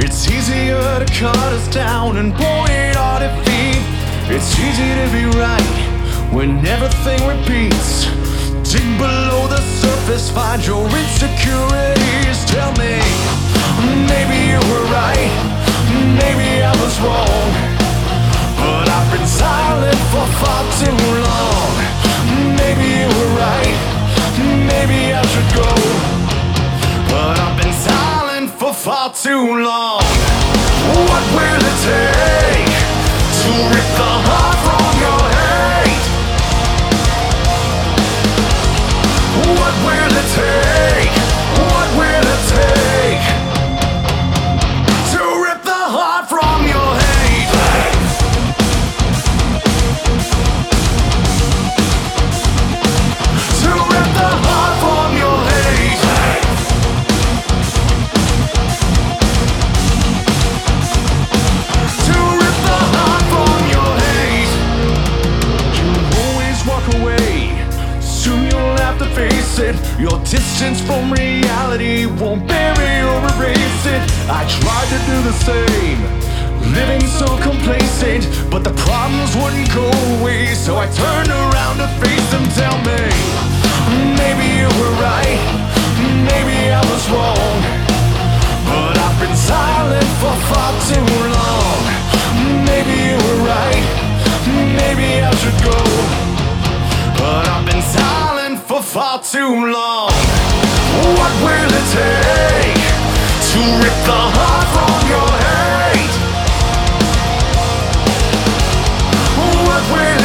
It's easier to cut us down and point our defeat. It's easy to be right when everything repeats. Dig below the surface, find your insecurities. Tell me, maybe you were right, maybe I was wrong, but I've been silent for far too long. Maybe you were right, maybe I should go, but I've been silent for far too long. What will it take to rip the heart from your hate? What will it take? What will it take to rip the heart from your hate? To rip the heart from your hate. To rip the heart from your hate. You always walk away, soon you'll have to face it. Your distance from reality won't bury or erase it. I tried to do the same, living so complacent, but the problems wouldn't go away. So I turned around to face them. Tell me, maybe you were right, maybe I was wrong, but I've been silent for far too long. Maybe you were right, maybe I should go, but I've been silent for far too long. What will it take to rip the heart from your hate? What will